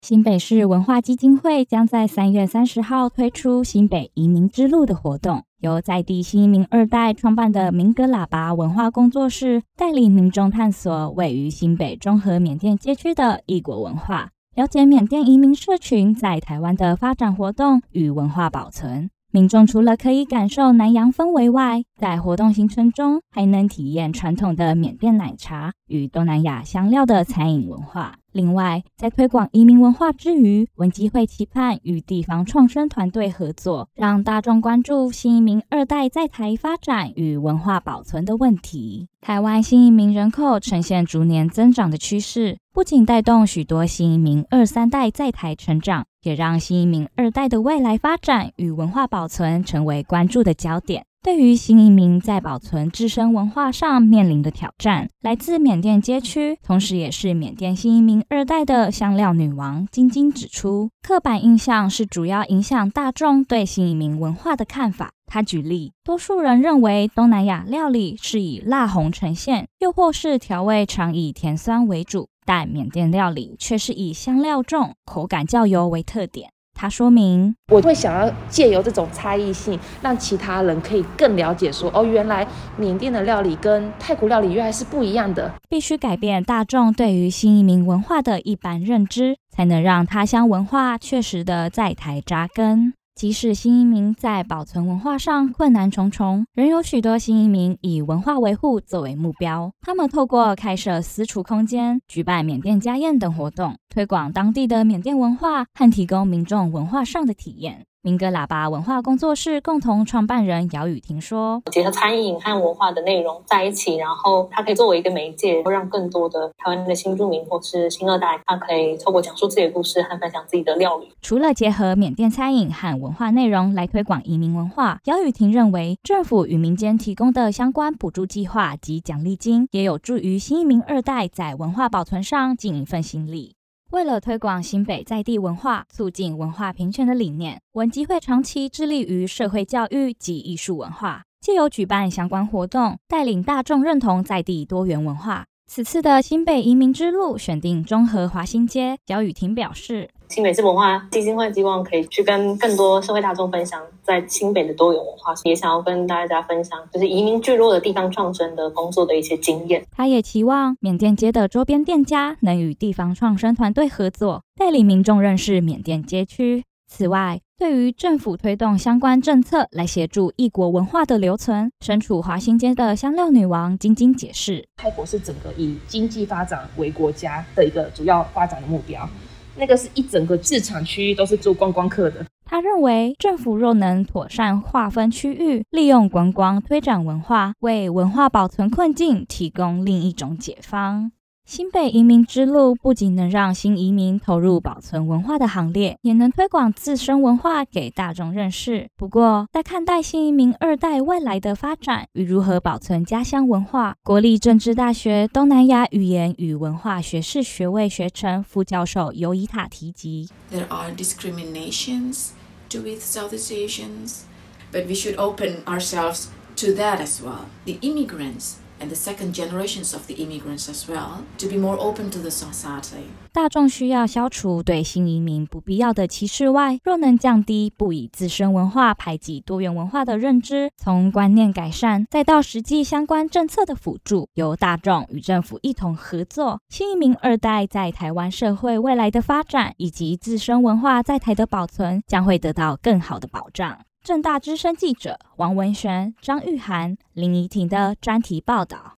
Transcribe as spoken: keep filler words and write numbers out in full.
新北市文化基金会将在三月三十号推出新北移民之路的活动，由在地新移民二代创办的民歌喇叭文化工作室带领民众探索位于新北中和缅甸街区的异国文化，了解缅甸移民社群在台湾的发展活动与文化保存。民众除了可以感受南洋氛围外，在活动行程中还能体验传统的缅甸奶茶与东南亚香料的餐饮文化。另外，在推广移民文化之余，文基会期盼与地方创生团队合作，让大众关注新移民二代在台发展与文化保存的问题。台湾新移民人口呈现逐年增长的趋势，不仅带动许多新移民二三代在台成长，也让新移民二代的未来发展与文化保存成为关注的焦点。对于新移民在保存自身文化上面临的挑战，来自缅甸街区，同时也是缅甸新移民二代的香料女王晶晶指出，刻板印象是主要影响大众对新移民文化的看法。她举例，多数人认为东南亚料理是以辣红呈现，又或是调味常以甜酸为主，但缅甸料理却是以香料重、口感较油为特点。他说明， 我会想要借由这种差异性，让其他人可以更了解说，哦，原来缅甸的料理跟泰国料理原来是不一样的。 必须改变大众对于新移民文化的一般认知，才能让他乡文化确实的在台扎根。即使新移民在保存文化上困难重重，仍有许多新移民以文化维护作为目标。他们透过开设私厨空间、举办缅甸家宴等活动，推广当地的缅甸文化和提供民众文化上的体验。民歌喇叭文化工作室共同创办人姚雨婷说， 结合餐饮和文化的内容在一起，然后它可以作为一个媒介，让更多的台湾的新住民或是新二代，他可以透过讲述自己的故事和分享自己的料理。 除了结合缅甸餐饮和文化内容来推广移民文化，姚雨婷认为政府与民间提供的相关补助计划及奖励金，也有助于新移民二代在文化保存上尽一份心力。为了推广新北在地文化，促进文化平权的理念，文基会长期致力于社会教育及艺术文化，藉由举办相关活动，带领大众认同在地多元文化。此次的新北移民之路选定中和华新街，姚雨婷表示， 新北市文化基金会希望可以去跟更多社会大众分享在新北的多元文化，也想要跟大家分享就是移民聚落的地方创生的工作的一些经验。 他也期望缅甸街的周边店家能与地方创生团队合作，带领民众认识缅甸街区。此外，对于政府推动相关政策来协助异国文化的留存，身处华新街的香料女王晶晶解释， 泰国是整个以经济发展为国家的一个主要发展的目标，那个是一整个市场区域都是做观光客的。 他认为政府若能妥善划分区域，利用观光推展文化，为文化保存困境提供另一种解方。新北移民之路不仅能让新移民投入保存文化的行列，也能推广自身文化给大众认识。不过，在看待新移民二代未来的发展与如何保存家乡文化，国立政治大学东南亚语言与文化学士学位学程副教授尤伊塔提及 There are discriminations with Southeast Asians, but we should open ourselves to that as well. The immigrants and the second generations of the immigrants as well, to be more open to the society. 大众需要消除对新移民不必要的歧视外，若能降低不以自身文化排挤多元文化的认知，从观念改善，再到实际相关政策的辅助，由大众与政府一同合作，新移民二代在台湾社会未来的发展以及自身文化在台的保存，将会得到更好的保障。政大资深记者王文璇、张玉涵、林怡婷的专题报道。